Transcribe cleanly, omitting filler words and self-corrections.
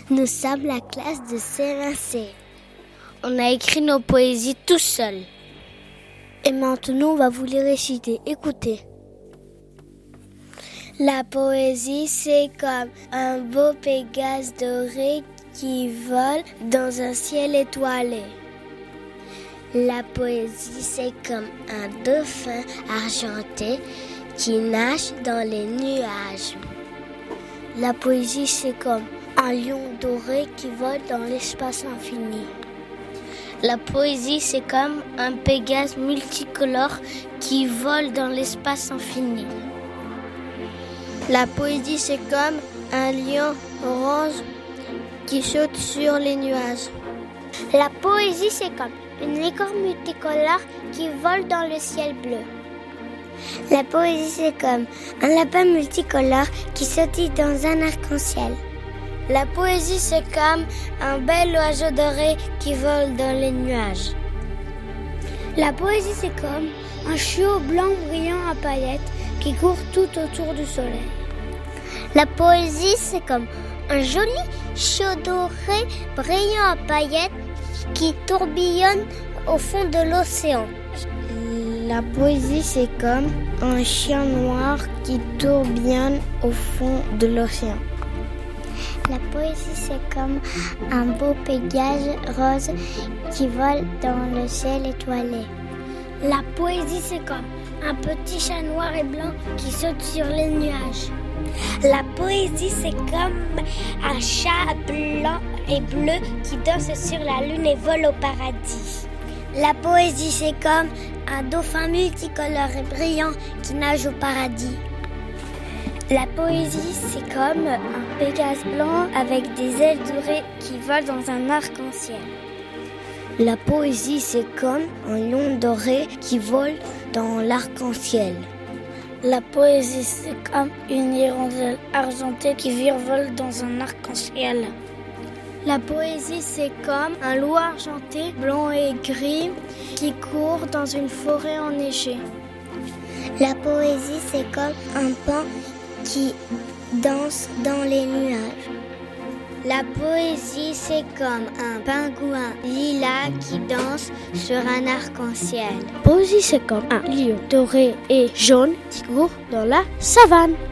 Nous sommes la classe de CM1C. On a écrit nos poésies tout seul. Et maintenant, on va vous les réciter. Écoutez. La poésie, c'est comme un beau Pégase doré qui vole dans un ciel étoilé. La poésie, c'est comme un dauphin argenté qui nage dans les nuages. La poésie, c'est comme un lion doré qui vole dans l'espace infini. La poésie, c'est comme un Pégase multicolore qui vole dans l'espace infini. La poésie, c'est comme un lion orange qui saute sur les nuages. La poésie, c'est comme une licorne multicolore qui vole dans le ciel bleu. La poésie, c'est comme un lapin multicolore qui sautille dans un arc-en-ciel. La poésie, c'est comme un bel oiseau doré qui vole dans les nuages. La poésie, c'est comme un chiot blanc brillant à paillettes qui court tout autour du soleil. La poésie, c'est comme un joli chiot doré brillant à paillettes qui tourbillonne au fond de l'océan. La poésie, c'est comme un chien noir qui tourbillonne au fond de l'océan. La poésie, c'est comme un beau Pégase rose qui vole dans le ciel étoilé. La poésie, c'est comme un petit chat noir et blanc qui saute sur les nuages. La poésie, c'est comme un chat blanc et bleu qui danse sur la lune et vole au paradis. La poésie, c'est comme un dauphin multicolore et brillant qui nage au paradis. La poésie, c'est comme un Pégase blanc avec des ailes dorées qui volent dans un arc-en-ciel. La poésie, c'est comme un lion doré qui vole dans l'arc-en-ciel. La poésie, c'est comme une hirondelle argentée qui virevolte dans un arc-en-ciel. La poésie, c'est comme un loup argenté, blanc et gris, qui court dans une forêt enneigée. La poésie, c'est comme un paon qui danse dans les nuages. La poésie, c'est comme un pingouin lilas qui danse sur un arc-en-ciel. La poésie, c'est comme un lion doré et jaune qui court dans la savane.